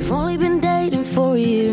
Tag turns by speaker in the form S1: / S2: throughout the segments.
S1: We've only been dating for a year,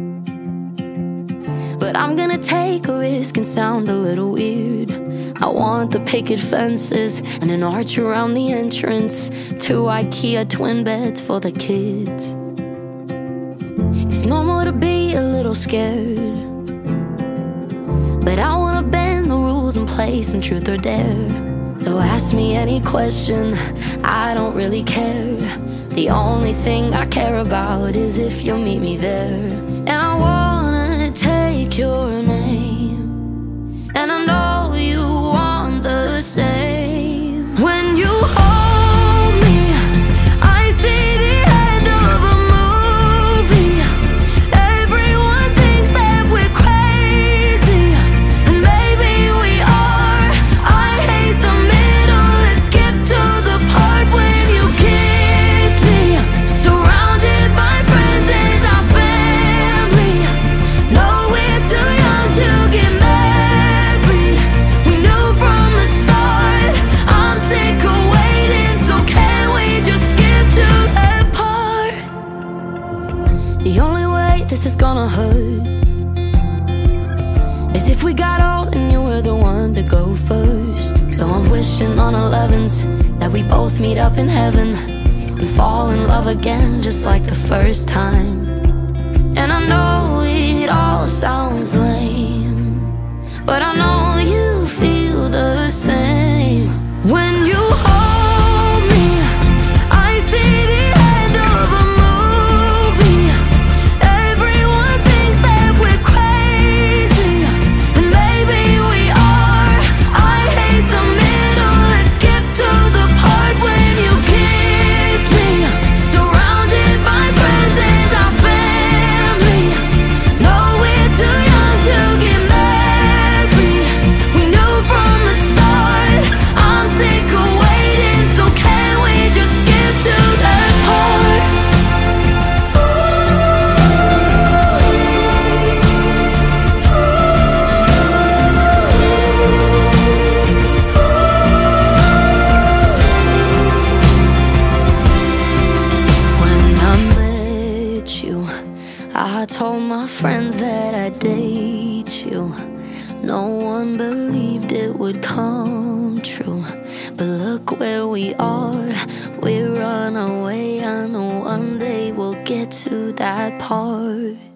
S1: but I'm gonna take a risk and sound a little weird. I want the picket fences and an arch around the entrance, 2 IKEA twin beds for the kids. It's normal to be a little scared, but I wanna bend the rules and play some truth or dare. So ask me any question, I don't really care. The only thing I care about is if you'll meet me there. And I wanna take your name, and I know you want the same. When you hold me, I see the end of a movie. Everyone thinks that we're crazy, and maybe we are. I hate the middle, let's skip to the part when you kiss me, surrounded by friends and our family. No, we're too young to get married. We knew from the start. I'm sick of waiting, so can we just skip to that part? The only way this is gonna hurt is if we got old and you were the one to go first. So I'm wishing on 11s that we both meet up in heaven and fall in love again just like the first time. And I know it all sounds lame, but I know you feel the same. When you hold me, I see the end of a movie. Everyone thinks that we're crazy, and maybe we are. I hate the middle, let's skip to the part when you kiss me, surrounded by friends and our family. No, we're too young to get married. We knew from the start. I'm sick of waiting, so can we just skip to that part? When I met you, I told my friends that I'd date you. No one believed it would come true, but look where we are. We're on our way. I know one day we'll get to that part.